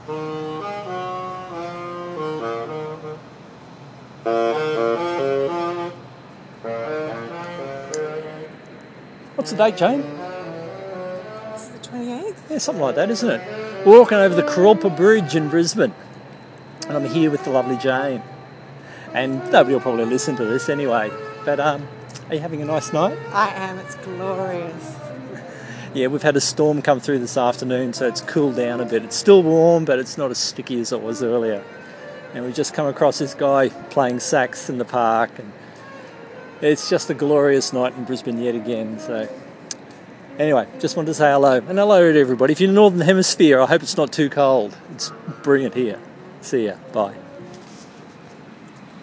What's the date, Jane? It's the 28th? Yeah, something like that, isn't it? We're walking over the Kurralpa Bridge in Brisbane. And I'm here with the lovely Jane. And nobody will probably listen to this anyway. But are you having a nice night? I am. It's glorious. Yeah, we've had a storm come through this afternoon, so it's cooled down a bit. It's still warm, but it's not as sticky as it was earlier. And we've just come across this guy playing sax in the park, and it's just a glorious night in Brisbane yet again. So anyway, just wanted to say hello. And hello to everybody. If you're in the Northern Hemisphere, I hope it's not too cold. It's brilliant here. See ya. Bye.